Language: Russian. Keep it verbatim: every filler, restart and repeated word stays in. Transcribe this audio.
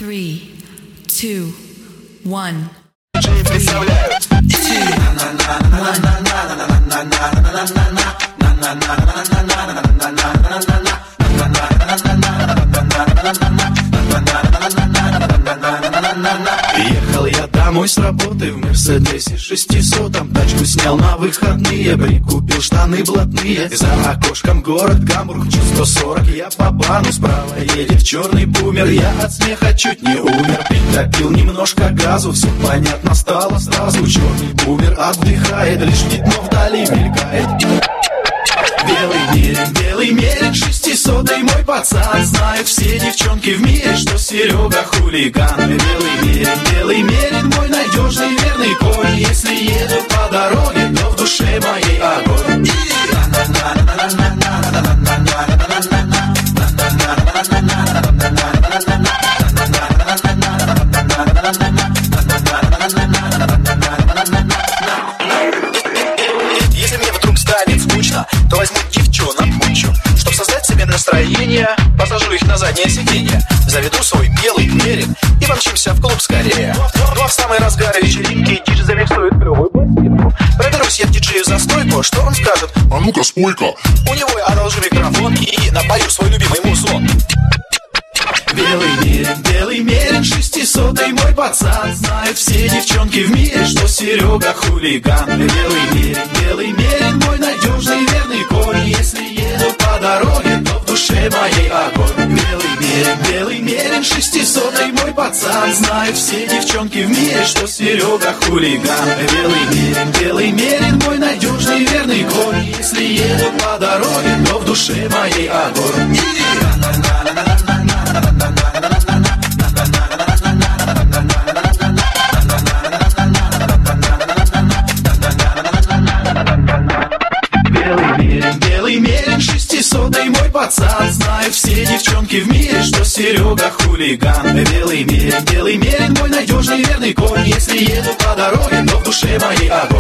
Three, two, one. Представляют. Ехал я домой с работы в Мерседесе шестисотом. Тачку снял на выходные, прикупил штаны блатные. За окошком город Гамбург, чуть сто сорок. Я по бану, справа едет черный бумер. Я от смеха чуть не умер. Притопил немножко газу, все понятно стало сразу. Черный бумер отдыхает, лишь пятно вдали мелькает. Белый мерин, белый мерин, шестисотый мой пацан. Знают все девчонки в мире, что Серега хулиган. Белый мерин, белый мерин, мой надежный верный конь. Если еду по дороге, то в душе моей огонь. Если мне вдруг станет скучно, то возьму девчонок кучу. Чтоб создать себе настроение, посажу их на заднее сиденье. Заведу свой белый мерин и помчимся в клуб скорее. Ну а в самый разгар вечеринки диджей замиксует клевую пластинку. Проберусь я к диджею за стойку, что он скажет? А ну-ка, спой-ка. У него я одолжу микрофон и напою свой любимый мусон. Белый мерин, белый мерин, шестисотый мой пацан. Знают все девчонки в мире, что Серега хулиган. Белый мерин, белый мерин, мой надежный верный конь. Если еду по дороге, то в душе моей огонь. Белый мерин, белый мерин, шестисотый мой пацан. Знают все девчонки в мире, что Серега хулиган. Белый мерин, белый мерин, мой надежный верный конь. Если еду по дороге, то в душе моей огонь. Белый мерин, белый мерин, шестисотый мой пацан. Знают все девчонки в мире, что Серега хулиган. Белый мерин, белый мерин, мой надежный верный конь. Если еду по дороге, то в душе моей огонь.